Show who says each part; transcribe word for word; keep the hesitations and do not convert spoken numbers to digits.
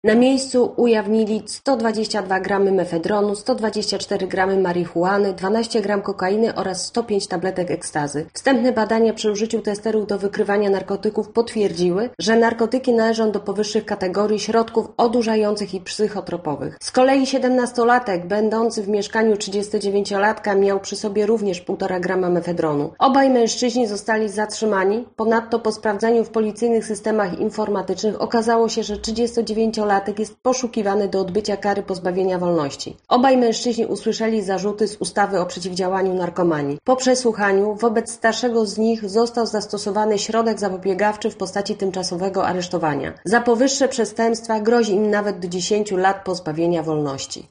Speaker 1: Na miejscu ujawnili sto dwadzieścia dwa gramy mefedronu, sto dwadzieścia cztery gramy marihuany, dwanaście gram kokainy oraz sto pięć tabletek ekstazy. Wstępne badania przy użyciu testerów do wykrywania narkotyków potwierdziły, że narkotyki należą do powyższych kategorii środków odurzających i psychotropowych. Z kolei siedemnastolatek będący w mieszkaniu trzydziestodziewięciolatka miał przy sobie również półtora grama mefedronu. Obaj mężczyźni zostali zatrzymani, ponadto po sprawdzeniu w policyjnych systemach informatycznych okazało się, że trzydziestodziewięciolatek jest poszukiwany do odbycia kary pozbawienia wolności. Obaj mężczyźni usłyszeli zarzuty z ustawy o przeciwdziałaniu narkomanii. Po przesłuchaniu wobec starszego z nich został zastosowany środek zapobiegawczy w postaci tymczasowego aresztowania. Za powyższe przestępstwa grozi im nawet do dziesięciu lat pozbawienia wolności.